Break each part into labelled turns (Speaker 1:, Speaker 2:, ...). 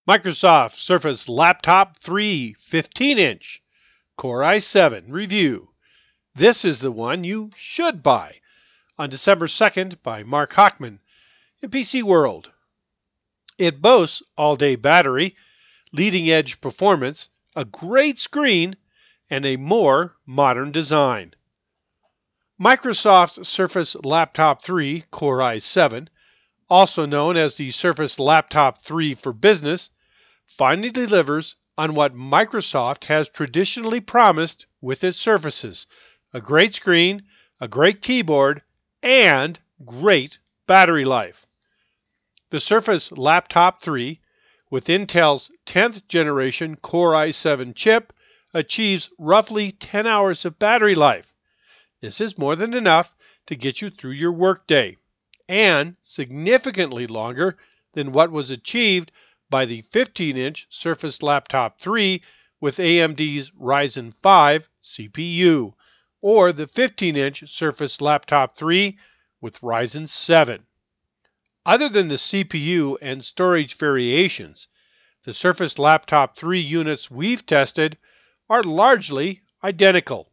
Speaker 1: Microsoft Surface Laptop 3 15-inch Core i7 review. This is the one you should buy. On December 2nd by Mark Hochman in PC World. It boasts all-day battery, leading-edge performance, a great screen, and a more modern design. Microsoft's Surface Laptop 3 Core i7, also known as the Surface Laptop 3 for Business, finally delivers on what Microsoft has traditionally promised with its Surfaces: a great screen, a great keyboard, and great battery life. The Surface Laptop 3, with Intel's 10th generation Core i7 chip, achieves roughly 10 hours of battery life. This is more than enough to get you through your workday, and significantly longer than what was achieved by the 15-inch Surface Laptop 3 with AMD's Ryzen 5 CPU, or the 15-inch Surface Laptop 3 with Ryzen 7. Other than the CPU and storage variations, the Surface Laptop 3 units we've tested are largely identical.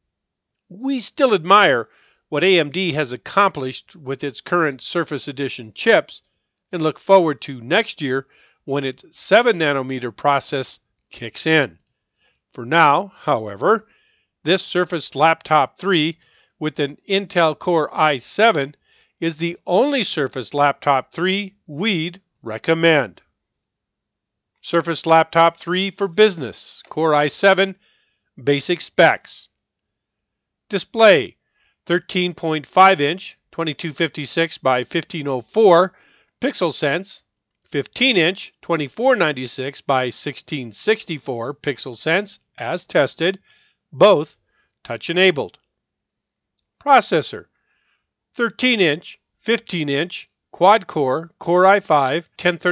Speaker 1: We still admire what AMD has accomplished with its current Surface Edition chips and look forward to next year when its 7nm process kicks in. For now, however, this Surface Laptop 3 with an Intel Core i7 is the only Surface Laptop 3 we'd recommend. Surface Laptop 3 for Business, Core i7, basic specs. Display: 13.5-inch 2256 by 1504 pixel sense, 15-inch 2496 by 1664 pixel sense as tested, both touch enabled. Processor: 13-inch, 15-inch quad-core Core i5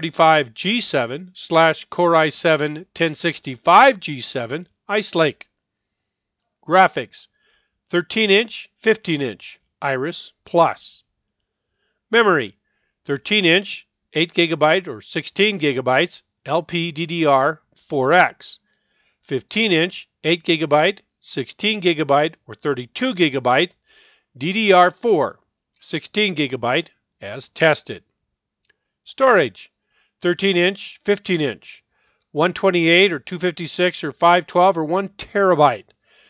Speaker 1: 1035G7/Core i7 1065G7 Ice Lake. Graphics: 13-inch, 15-inch Iris Plus. Memory: 13-inch, 8GB or 16GB LPDDR4X. 15-inch, 8GB, 16GB or 32GB DDR4, 16GB as tested. Storage: 13-inch, 15-inch, 128 or 256 or 512 or 1 TB,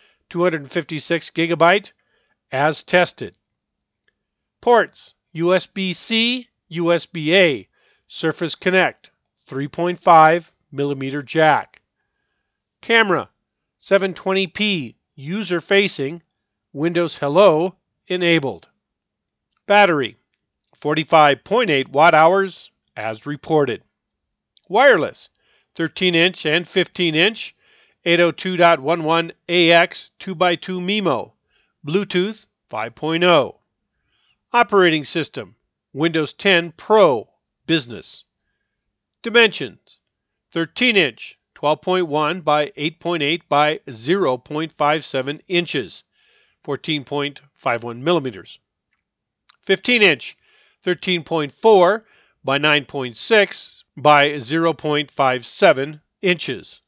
Speaker 1: 256GB as tested. Ports: USB-C, USB-A, Surface Connect, 3.5mm jack. Camera: 720p user-facing, Windows Hello enabled. Battery: 45.8 watt-hours as reported. Wireless: 13-inch and 15-inch 802.11ax 2x2 MIMO, Bluetooth 5.0. Operating system: Windows 10 Pro Business. Dimensions: 13-inch, 12.1 by 8.8 by 0.57 inches, 14.51 millimeters. 15-inch, 13.4 by 9.6 by 0.57 inches,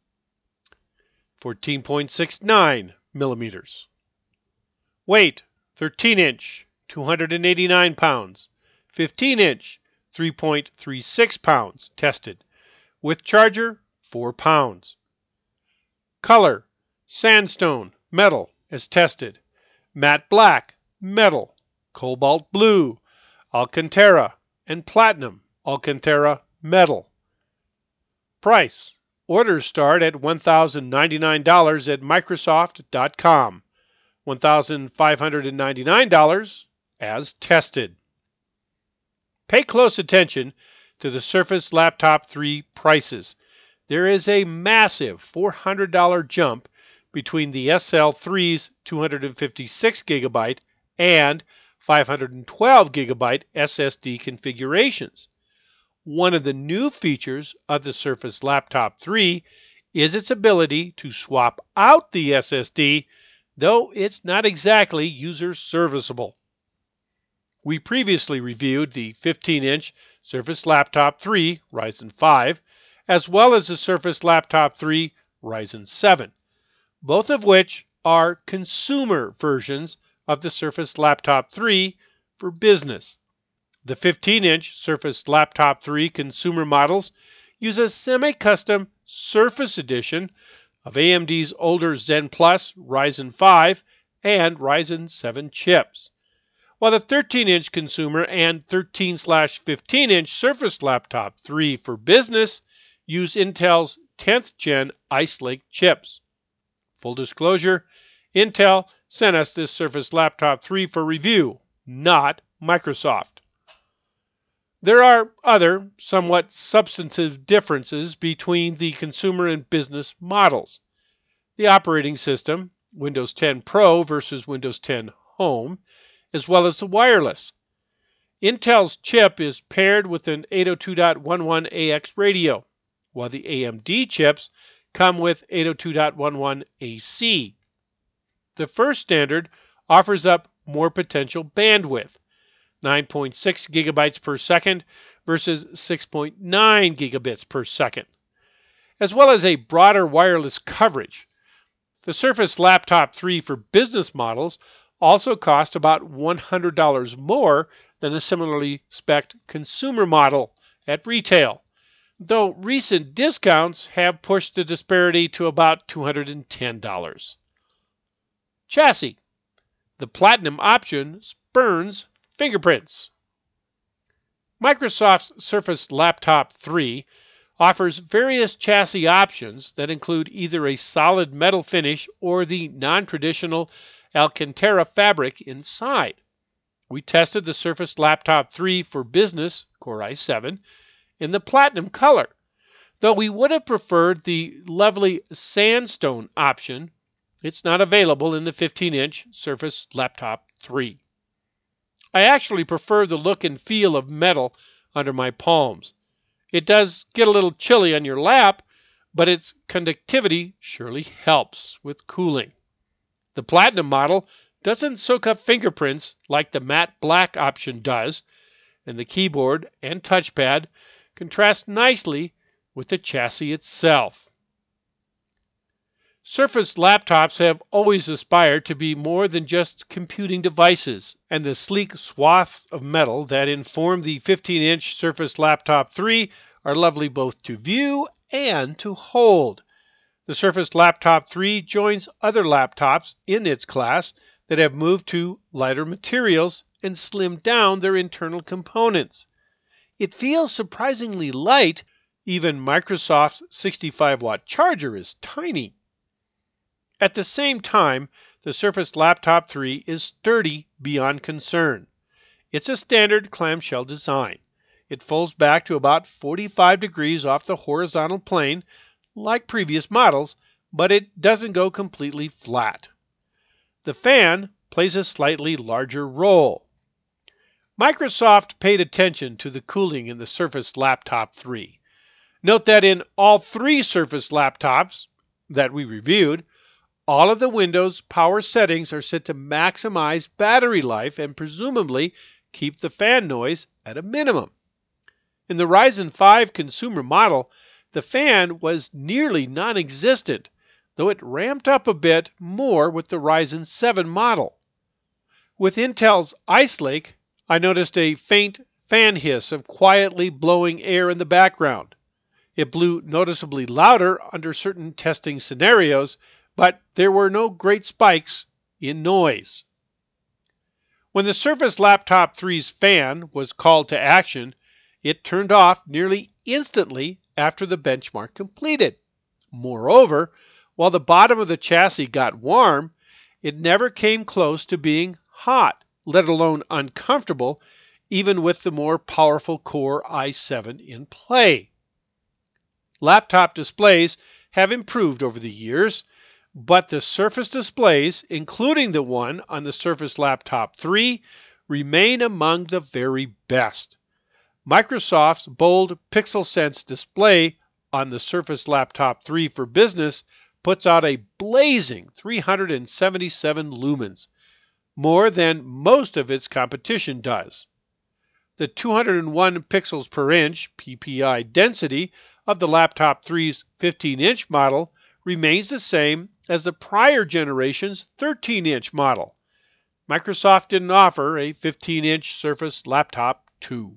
Speaker 1: 14.69 millimeters. Weight: 13-inch, 289 pounds. 15-inch, 3.36 pounds tested. With charger, 4 pounds. Color: sandstone, metal as tested. Matte black, metal. Cobalt blue, Alcantara, and platinum, Alcantara metal. Price: orders start at $1,099 at Microsoft.com. $1,599 as tested. Pay close attention to the Surface Laptop 3 prices. There is a massive $400 jump between the SL3's 256GB and 512GB SSD configurations. One of the new features of the Surface Laptop 3 is its ability to swap out the SSD, though it's not exactly user serviceable. We previously reviewed the 15-inch Surface Laptop 3 Ryzen 5 as well as the Surface Laptop 3 Ryzen 7, both of which are consumer versions of the Surface Laptop 3 for business. The 15-inch Surface Laptop 3 consumer models use a semi-custom Surface Edition of AMD's older Zen Plus, Ryzen 5, and Ryzen 7 chips, while the 13-inch consumer and 13/15-inch Surface Laptop 3 for business use Intel's 10th Gen Ice Lake chips. Full disclosure, Intel sent us this Surface Laptop 3 for review, not Microsoft. There are other, somewhat substantive differences between the consumer and business models. The operating system, Windows 10 Pro versus Windows 10 Home, as well as the wireless. Intel's chip is paired with an 802.11ax radio, while the AMD chips come with 802.11ac. The first standard offers up more potential bandwidth, 9.6 gigabytes per second versus 6.9 gigabits per second, as well as a broader wireless coverage. The Surface Laptop 3 for business models also cost about $100 more than a similarly spec'd consumer model at retail, though recent discounts have pushed the disparity to about $210. Chassis. The Platinum option spurns fingerprints. Microsoft's Surface Laptop 3 offers various chassis options that include either a solid metal finish or the non-traditional Alcantara fabric inside. We tested the Surface Laptop 3 for business, Core i7, in the Platinum color, though we would have preferred the lovely Sandstone option. It's not available in the 15-inch Surface Laptop 3. I actually prefer the look and feel of metal under my palms. It does get a little chilly on your lap, but its conductivity surely helps with cooling. The Platinum model doesn't soak up fingerprints like the matte black option does, and the keyboard and touchpad contrast nicely with the chassis itself. Surface laptops have always aspired to be more than just computing devices, and the sleek swaths of metal that inform the 15-inch Surface Laptop 3 are lovely both to view and to hold. The Surface Laptop 3 joins other laptops in its class that have moved to lighter materials and slimmed down their internal components. It feels surprisingly light. Even Microsoft's 65-watt charger is tiny. At the same time, the Surface Laptop 3 is sturdy beyond concern. It's a standard clamshell design. It folds back to about 45 degrees off the horizontal plane, like previous models, but it doesn't go completely flat. The fan plays a slightly larger role. Microsoft paid attention to the cooling in the Surface Laptop 3. Note that in all three Surface laptops that we reviewed, all of the Windows power settings are set to maximize battery life and presumably keep the fan noise at a minimum. In the Ryzen 5 consumer model, the fan was nearly non-existent, though it ramped up a bit more with the Ryzen 7 model. With Intel's Ice Lake, I noticed a faint fan hiss of quietly blowing air in the background. It blew noticeably louder under certain testing scenarios, but there were no great spikes in noise. When the Surface Laptop 3's fan was called to action, it turned off nearly instantly after the benchmark completed. Moreover, while the bottom of the chassis got warm, it never came close to being hot, let alone uncomfortable, even with the more powerful Core i7 in play. Laptop displays have improved over the years, but the Surface displays, including the one on the Surface Laptop 3, remain among the very best. Microsoft's bold PixelSense display on the Surface Laptop 3 for business puts out a blazing 377 lumens, more than most of its competition does. The 201 pixels per inch PPI density of the Laptop 3's 15-inch model remains the same as the prior generation's 13-inch model. Microsoft didn't offer a 15-inch Surface Laptop 2.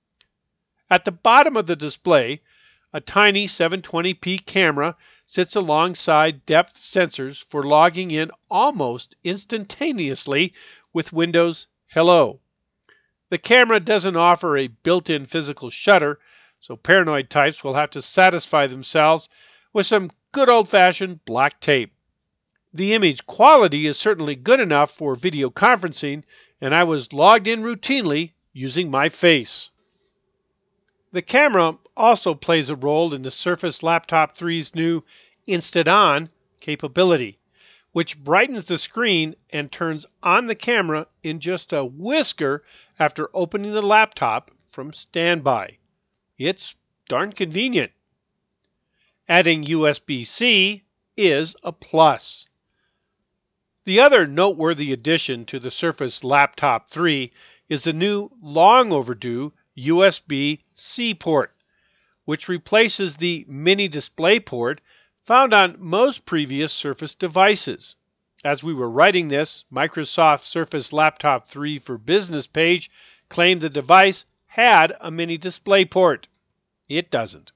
Speaker 1: At the bottom of the display, a tiny 720p camera sits alongside depth sensors for logging in almost instantaneously with Windows Hello. The camera doesn't offer a built-in physical shutter, so paranoid types will have to satisfy themselves with some good old-fashioned black tape. The image quality is certainly good enough for video conferencing, and I was logged in routinely using my face. The camera also plays a role in the Surface Laptop 3's new Instant On capability, which brightens the screen and turns on the camera in just a whisker after opening the laptop from standby. It's darn convenient. Adding USB-C is a plus. The other noteworthy addition to the Surface Laptop 3 is the new long overdue USB-C port, which replaces the mini display port found on most previous Surface devices. As we were writing this, Microsoft's Surface Laptop 3 for Business page claimed the device had a mini display port. It doesn't.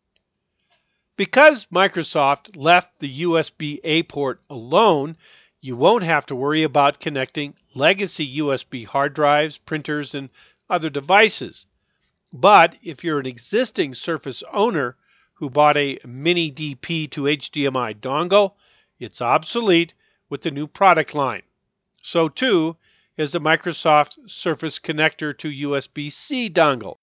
Speaker 1: Because Microsoft left the USB-A port alone, you won't have to worry about connecting legacy USB hard drives, printers, and other devices. But if you're an existing Surface owner who bought a mini DP to HDMI dongle, it's obsolete with the new product line. So too is the Microsoft Surface Connector to USB-C dongle,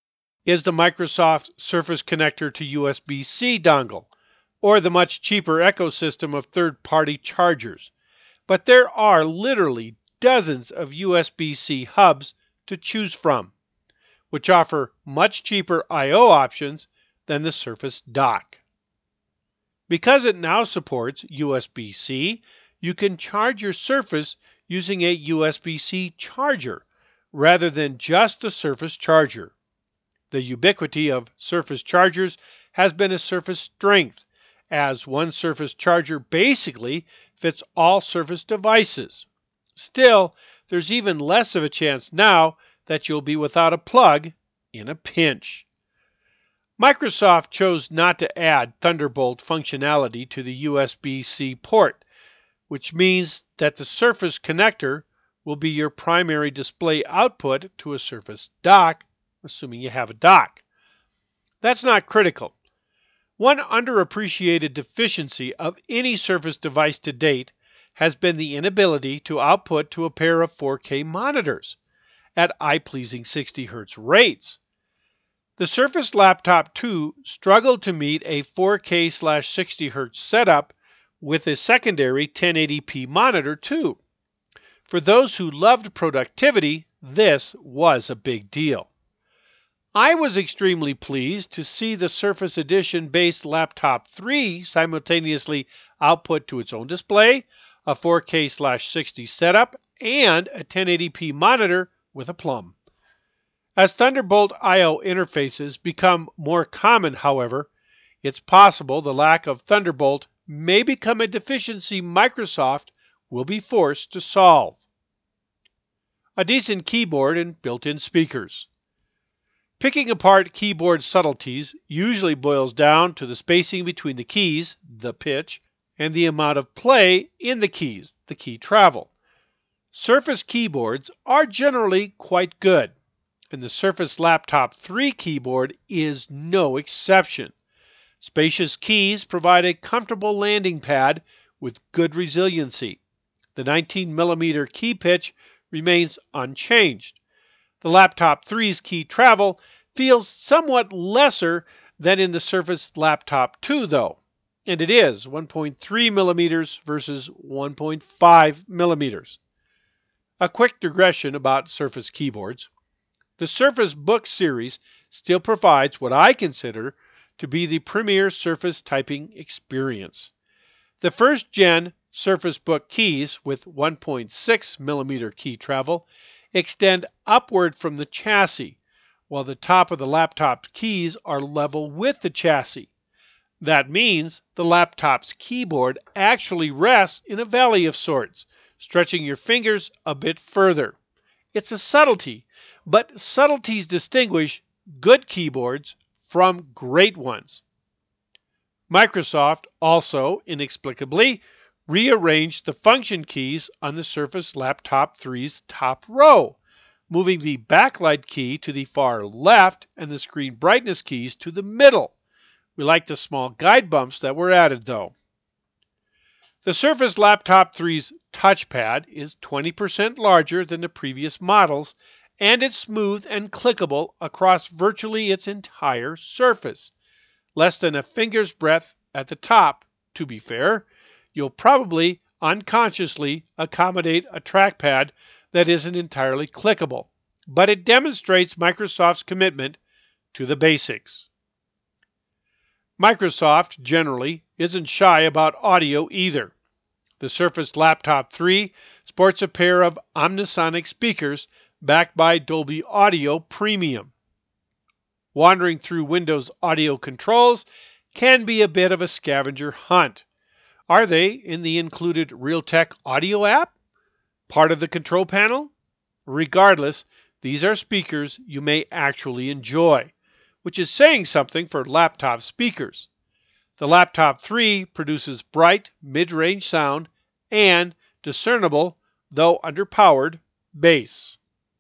Speaker 1: or the much cheaper ecosystem of third-party chargers. But there are literally dozens of USB-C hubs to choose from, which offer much cheaper I/O options than the Surface Dock. Because it now supports USB-C, you can charge your Surface using a USB-C charger rather than just the Surface charger. The ubiquity of Surface chargers has been a Surface strength, as one Surface charger basically fits all Surface devices. Still, there's even less of a chance now that you'll be without a plug in a pinch. Microsoft chose not to add Thunderbolt functionality to the USB-C port, which means that the Surface connector will be your primary display output to a Surface Dock, assuming you have a dock. That's not critical. One underappreciated deficiency of any Surface device to date has been the inability to output to a pair of 4K monitors at eye-pleasing 60 Hz rates. The Surface Laptop 2 struggled to meet a 4K/60 Hz setup with a secondary 1080p monitor too. For those who loved productivity, this was a big deal. I was extremely pleased to see the Surface Edition based Laptop 3 simultaneously output to its own display, a 4K/60 setup, and a 1080p monitor with a plum. As Thunderbolt I/O interfaces become more common, however, it's possible the lack of Thunderbolt may become a deficiency Microsoft will be forced to solve. A decent keyboard and built-in speakers. Picking apart keyboard subtleties usually boils down to the spacing between the keys, the pitch, and the amount of play in the keys, the key travel. Surface keyboards are generally quite good, and the Surface Laptop 3 keyboard is no exception. Spacious keys provide a comfortable landing pad with good resiliency. The 19mm key pitch remains unchanged. The Laptop 3's key travel feels somewhat lesser than in the Surface Laptop 2 though, and it is 1.3mm versus 1.5mm. A quick digression about Surface keyboards. The Surface Book series still provides what I consider to be the premier Surface typing experience. The first-gen Surface Book keys with 1.6mm key travel extend upward from the chassis, while the top of the laptop keys are level with the chassis. That means the laptop's keyboard actually rests in a valley of sorts, stretching your fingers a bit further. It's a subtlety, but subtleties distinguish good keyboards from great ones. Microsoft also, inexplicably, rearranged the function keys on the Surface Laptop 3's top row, moving the backlight key to the far left and the screen brightness keys to the middle. We like the small guide bumps that were added, though. The Surface Laptop 3's touchpad is 20% larger than the previous models, and it's smooth and clickable across virtually its entire surface. Less than a finger's breadth at the top, to be fair. You'll probably unconsciously accommodate a trackpad that isn't entirely clickable, but it demonstrates Microsoft's commitment to the basics. Microsoft generally isn't shy about audio either. The Surface Laptop 3 sports a pair of Omnisonic speakers backed by Dolby Audio Premium. Wandering through Windows audio controls can be a bit of a scavenger hunt. Are they in the included Realtek Audio app? Part of the control panel? Regardless, these are speakers you may actually enjoy, which is saying something for laptop speakers. The Laptop 3 produces bright, mid-range sound and discernible, though underpowered, bass.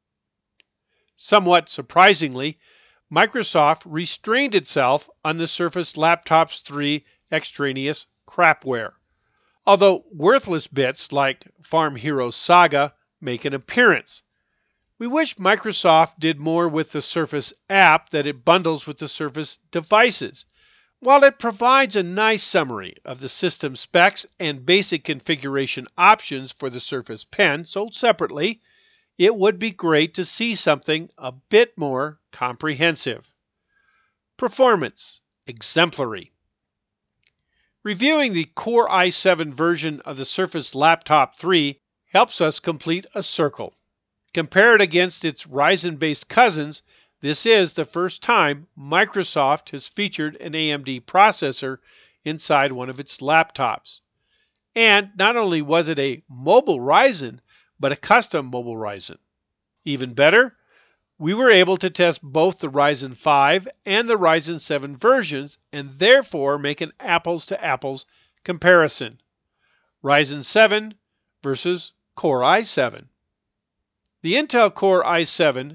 Speaker 1: Somewhat surprisingly, Microsoft restrained itself on the Surface Laptop's 3 extraneous crapware, although worthless bits like Farm Hero Saga make an appearance. We wish Microsoft did more with the Surface app that it bundles with the Surface devices. While it provides a nice summary of the system specs and basic configuration options for the Surface Pen sold separately, it would be great to see something a bit more comprehensive. Performance: exemplary. Reviewing the Core i7 version of the Surface Laptop 3 helps us complete a circle. Compared against its Ryzen-based cousins, this is the first time Microsoft has featured an AMD processor inside one of its laptops. And not only was it a mobile Ryzen, but a custom mobile Ryzen. Even better, we were able to test both the Ryzen 5 and the Ryzen 7 versions and therefore make an apples-to-apples comparison. Ryzen 7 versus Core i7. The Intel Core i7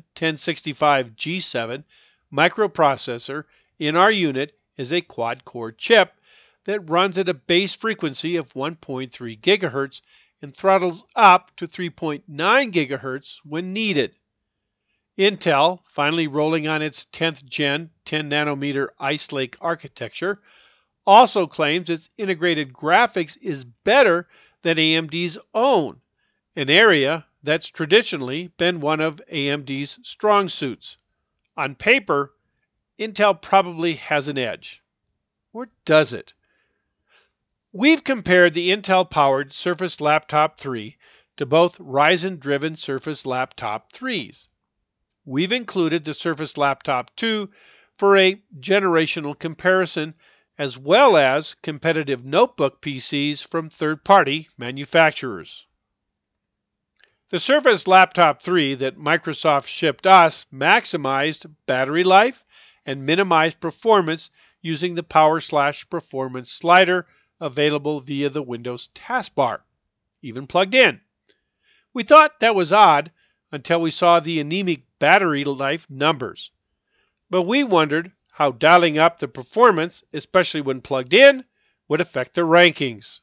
Speaker 1: 1065G7 microprocessor in our unit is a quad-core chip that runs at a base frequency of 1.3 GHz and throttles up to 3.9 GHz when needed. Intel, finally rolling on its 10th gen 10 nanometer Ice Lake architecture, also claims its integrated graphics is better than AMD's own, an area that's traditionally been one of AMD's strong suits. On paper, Intel probably has an edge. Or does it? We've compared the Intel-powered Surface Laptop 3 to both Ryzen-driven Surface Laptop 3s. We've included the Surface Laptop 2 for a generational comparison, as well as competitive notebook PCs from third-party manufacturers. The Surface Laptop 3 that Microsoft shipped us maximized battery life and minimized performance using the Power/Performance slider available via the Windows taskbar, even plugged in. We thought that was odd until we saw the anemic battery life numbers. But we wondered how dialing up the performance, especially when plugged in, would affect the rankings.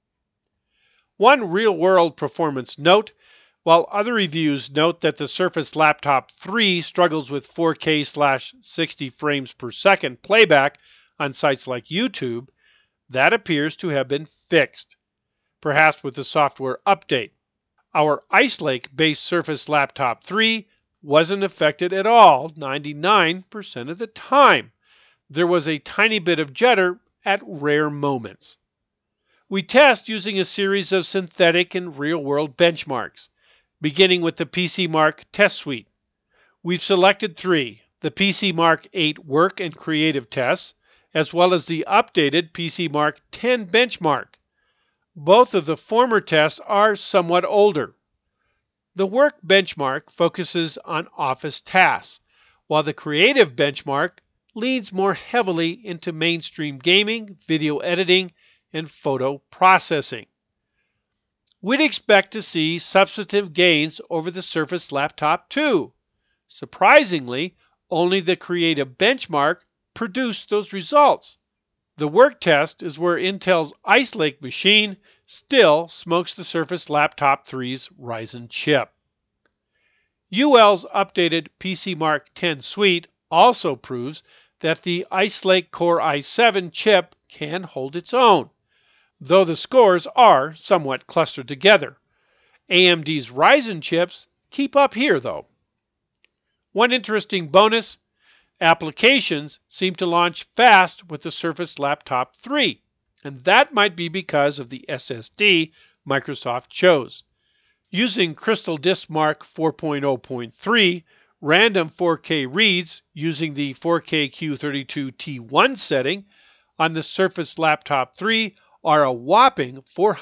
Speaker 1: One real-world performance note: while other reviews note that the Surface Laptop 3 struggles with 4K/60 frames per second playback on sites like YouTube, that appears to have been fixed, perhaps with the software update. Our Ice Lake-based Surface Laptop 3 wasn't affected at all 99% of the time. There was a tiny bit of jitter at rare moments. We test using a series of synthetic and real-world benchmarks, beginning with the PCMark test suite. We've selected 3: the PC Mark 8 work and creative tests, as well as the updated PC Mark 10 benchmark. Both of the former tests are somewhat older. The work benchmark focuses on office tasks, while the creative benchmark leans more heavily into mainstream gaming, video editing, and photo processing. We'd expect to see substantive gains over the Surface Laptop 2. Surprisingly, only the creative benchmark produced those results. The work test is where Intel's Ice Lake machine still smokes the Surface Laptop 3's Ryzen chip. UL's updated PC Mark 10 suite also proves that the Ice Lake Core i7 chip can hold its own, though the scores are somewhat clustered together. AMD's Ryzen chips keep up here, though. One interesting bonus: applications seem to launch fast with the Surface Laptop 3, and that might be because of the SSD Microsoft chose. Using Crystal Disk Mark 4.0.3, random 4K reads using the 4KQ32T1 setting on the Surface Laptop 3 are a whopping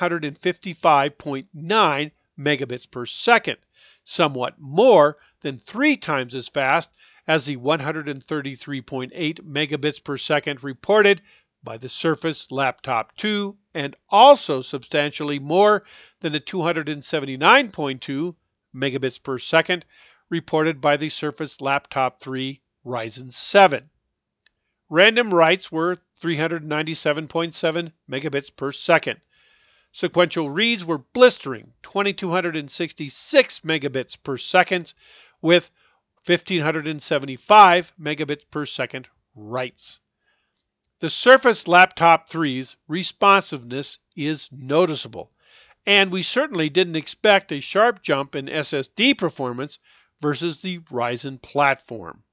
Speaker 1: 455.9 megabits per second, somewhat more than 3 times as fast as the 133.8 megabits per second reported by the Surface Laptop 2, and also substantially more than the 279.2 megabits per second reported by the Surface Laptop 3 Ryzen 7. Random writes were 397.7 megabits per second. Sequential reads were blistering 2266 megabits per second with 1575 megabits per second writes. The Surface Laptop 3's responsiveness is noticeable, and we certainly didn't expect a sharp jump in SSD performance versus the Ryzen platform.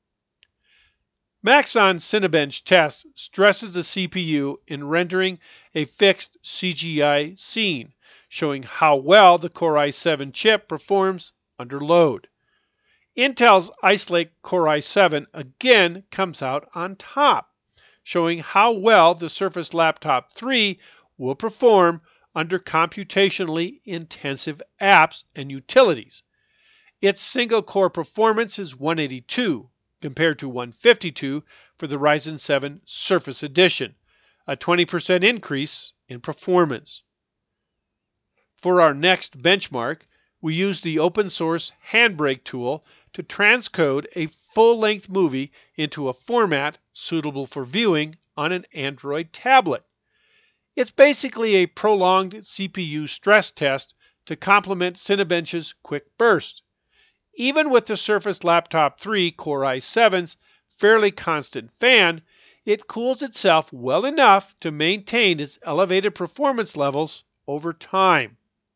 Speaker 1: Maxon Cinebench test stresses the CPU in rendering a fixed CGI scene, showing how well the Core i7 chip performs under load. Intel's Ice Lake Core i7 again comes out on top, showing how well the Surface Laptop 3 will perform under computationally intensive apps and utilities. Its single-core performance is 182, compared to 152 for the Ryzen 7 Surface Edition, a 20% increase in performance. For our next benchmark, we use the open source Handbrake tool to transcode a full-length movie into a format suitable for viewing on an Android tablet. It's basically a prolonged CPU stress test to complement Cinebench's quick burst. Even with the Surface Laptop 3 Core i7's fairly constant fan, it cools itself well enough to maintain its elevated performance levels over time.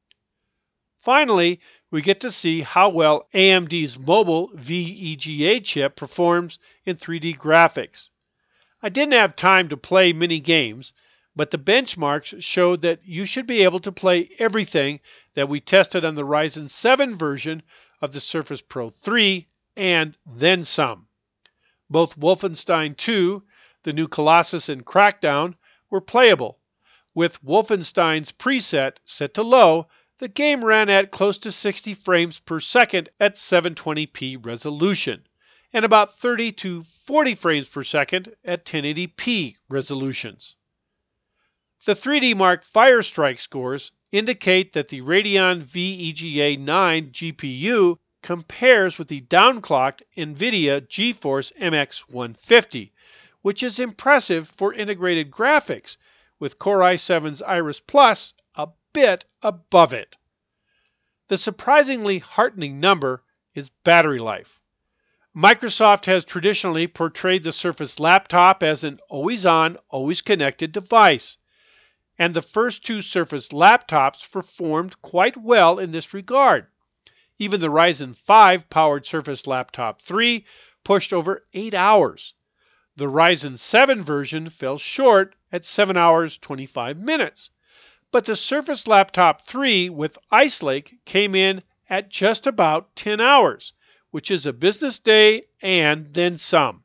Speaker 1: Finally, we get to see how well AMD's mobile VEGA chip performs in 3D graphics. I didn't have time to play many games, but the benchmarks showed that you should be able to play everything that we tested on the Ryzen 7 version of the Surface Pro 3, and then some. Both Wolfenstein 2, the new Colossus, and Crackdown were playable. With Wolfenstein's preset set to low, the game ran at close to 60 frames per second at 720p resolution, and about 30 to 40 frames per second at 1080p resolutions. The 3D Mark Firestrike scores indicate that the Radeon VEGA 9 GPU compares with the downclocked NVIDIA GeForce MX 150, which is impressive for integrated graphics, with Core i7's Iris Plus a bit above it. The surprisingly heartening number is battery life. Microsoft has traditionally portrayed the Surface Laptop as an always-on, always-connected device, and the first two Surface laptops performed quite well in this regard. Even the Ryzen 5 powered Surface Laptop 3 pushed over 8 hours. The Ryzen 7 version fell short at 7 hours 25 minutes. But the Surface Laptop 3 with Ice Lake came in at just about 10 hours, which is a business day and then some.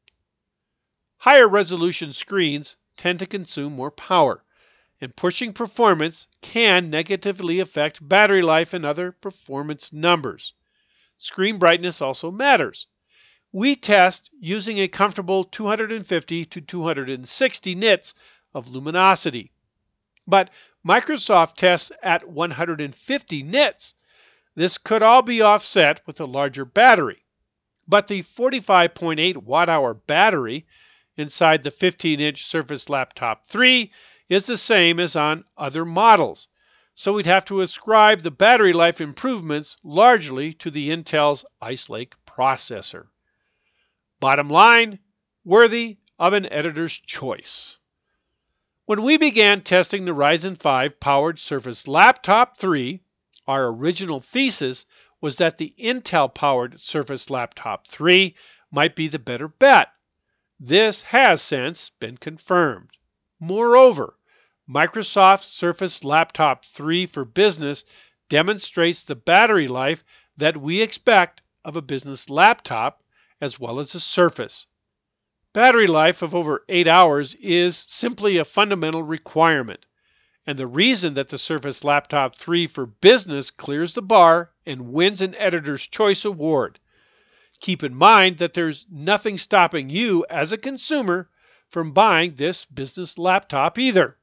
Speaker 1: Higher resolution screens tend to consume more power, and pushing performance can negatively affect battery life and other performance numbers. Screen brightness also matters. We test using a comfortable 250 to 260 nits of luminosity. But Microsoft tests at 150 nits. This could all be offset with a larger battery. But the 45.8 watt-hour battery inside the 15-inch Surface Laptop 3 is the same as on other models. So we'd have to ascribe the battery life improvements largely to the Intel's Ice Lake processor. Bottom line, worthy of an editor's choice. When we began testing the Ryzen 5 powered Surface Laptop 3, our original thesis was that the Intel powered Surface Laptop 3 might be the better bet. This has since been confirmed. Moreover, Microsoft's Surface Laptop 3 for Business demonstrates the battery life that we expect of a business laptop as well as a Surface. Battery life of over 8 hours is simply a fundamental requirement, and the reason that the Surface Laptop 3 for Business clears the bar and wins an Editor's Choice Award. Keep in mind that there's nothing stopping you as a consumer from buying this business laptop either.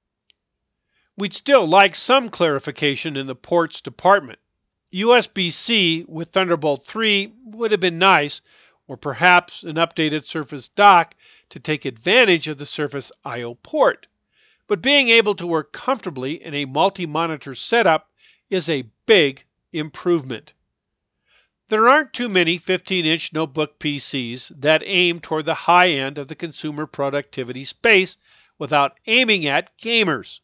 Speaker 1: We'd still like some clarification in the ports department. USB-C with Thunderbolt 3 would have been nice, or perhaps an updated Surface dock to take advantage of the Surface I/O port. But being able to work comfortably in a multi-monitor setup is a big improvement. There aren't too many 15-inch notebook PCs that aim toward the high end of the consumer productivity space without aiming at gamers.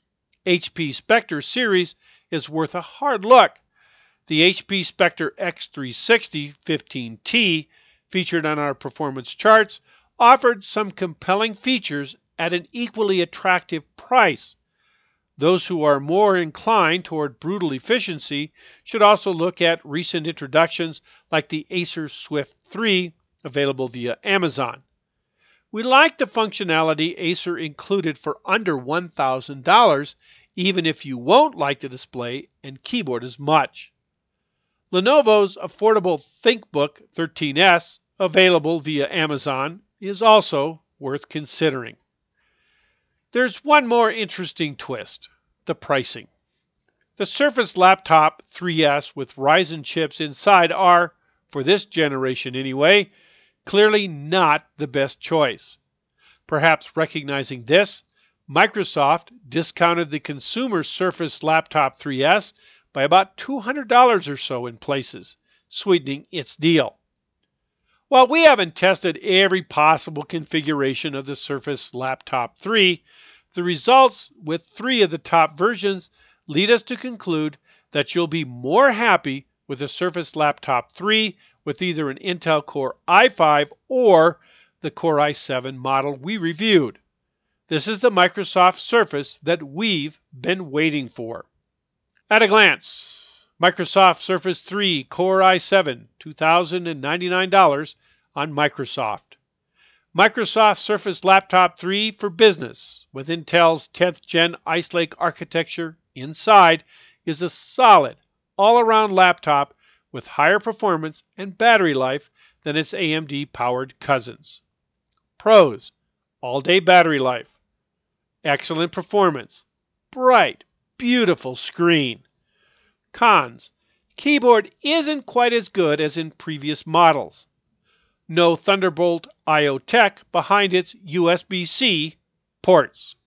Speaker 1: HP Spectre series is worth a hard look. The HP Spectre X360 15T, featured on our performance charts, offered some compelling features at an equally attractive price. Those who are more inclined toward brutal efficiency should also look at recent introductions like the Acer Swift 3, available via Amazon. We like the functionality Acer included for under $1,000, even if you won't like the display and keyboard as much. Lenovo's affordable ThinkBook 13S, available via Amazon, is also worth considering. There's one more interesting twist: the pricing. The Surface Laptop 3S with Ryzen chips inside are, for this generation anyway, clearly not the best choice. Perhaps recognizing this, Microsoft discounted the consumer Surface Laptop 3S by about $200 or so in places, sweetening its deal. While we haven't tested every possible configuration of the Surface Laptop 3, the results with 3 of the top versions lead us to conclude that you'll be more happy with the Surface Laptop 3 with either an Intel Core i5 or the Core i7 model we reviewed. This is the Microsoft Surface that we've been waiting for. At a glance, Microsoft Surface 3 Core i7, $2,099 on Microsoft. Microsoft Surface Laptop 3 for Business with Intel's 10th Gen Ice Lake architecture inside is a solid, all-around laptop with higher performance and battery life than its AMD-powered cousins. Pros: all-day battery life, excellent performance, bright, beautiful screen. Cons: keyboard isn't quite as good as in previous models. No Thunderbolt I/O tech behind its USB-C ports.